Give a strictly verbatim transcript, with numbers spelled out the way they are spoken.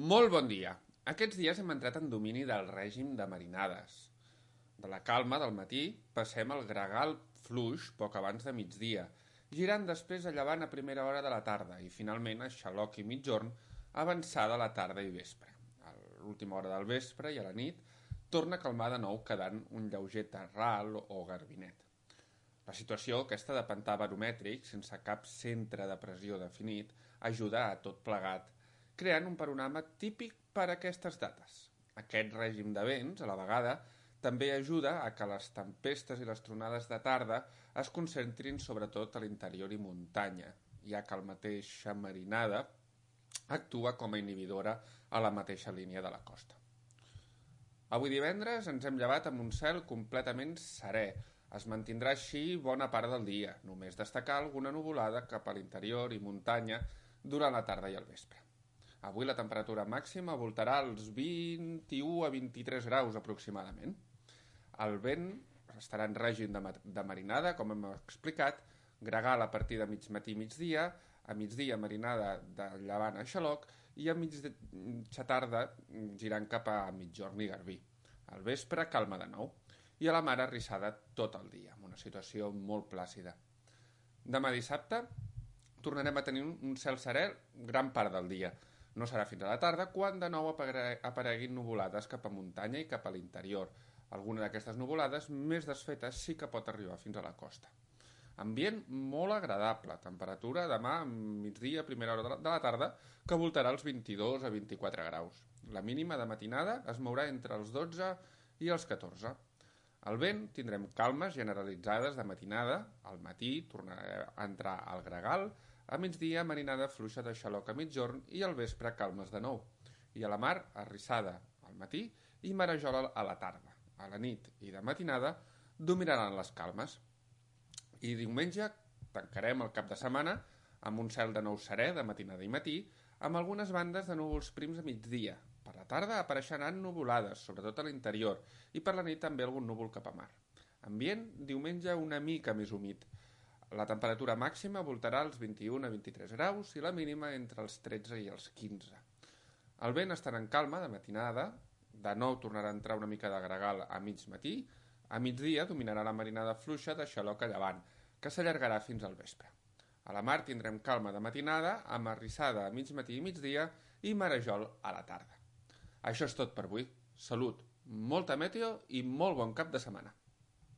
Molt bon dia. Aquests dies hem entrat en domini del règim de marinades. De la calma del matí passem al gregal fluix poc abans de migdia, girant després a llevant a primera hora de la tarda i finalment a xaloc i mitjorn avançada a la tarda i vespre. A l'última hora del vespre i a la nit torna a calmar de nou quedant un lleuger terral o garbinet. La situació aquesta de pantà baromètric, sense cap centre de pressió definit, ajuda a tot plegat, creant un panorama típic per a aquestes dates. Aquest règim de vents, a la vegada, també ajuda a que les tempestes i les tronades de tarda es concentrin sobretot a l'interior i muntanya, ja que la mateixa marinada actua com a inhibidora a la mateixa línia de la costa. Avui divendres ens hem llevat amb un cel completament serè. Es mantindrà així bona part del dia, només destacar alguna nuvolada cap a l'interior i muntanya durant la tarda i el vespre. Avui la temperatura màxima voltarà als vint-i-u a vint-i-tres graus aproximadament. El vent estarà en règim de, de marinada, com hem explicat, gregal a partir de mig matí i migdia, a migdia marinada de llevant a xaloc i a mitja tarda girant cap a mitjorn i garbí. Al vespre calma de nou i a la mar arrissada tot el dia, amb una situació molt plàcida. Demà dissabte tornarem a tenir un cel serè gran part del dia. No serà fins a la tarda quan de nou apareguin nuvolades cap a muntanya i cap a l'interior. Alguna d'aquestes nuvolades més desfetes sí que pot arribar fins a la costa. Ambient molt agradable, temperatura demà a migdia, primera hora de la tarda, que voltarà als vint-i-dos a vint-i-quatre graus. La mínima de matinada es mourà entre els dotze i els catorze. Al vent tindrem calmes generalitzades de matinada, al matí tornarà a entrar al gregal, a migdia marinada fluixa de xaloc a mitjorn i al vespre calmes de nou. I a la mar arrissada al matí i marejola a la tarda. A la nit i de matinada dominaran les calmes. I diumenge tancarem el cap de setmana amb un cel de nou serè de matinada i matí, amb algunes bandes de núvols prims a migdia. Per la tarda apareixeran nuvolades, sobretot a l'interior, i per la nit també algun núvol cap a mar. Ambient, diumenge una mica més humit. La temperatura màxima voltarà als vint-i-u a vint-i-tres graus i la mínima entre els tretze i els quinze. El vent estarà en calma de matinada, de nou tornarà a entrar una mica de gregal a mig matí, a migdia dominarà la marinada fluixa de xaloc a llevant, que s'allargarà fins al vespre. A la mar tindrem calma de matinada, amb arrissada a mig matí i migdia i marejol a la tarda. Això és tot per avui. Salut, molta meteo i molt bon cap de setmana.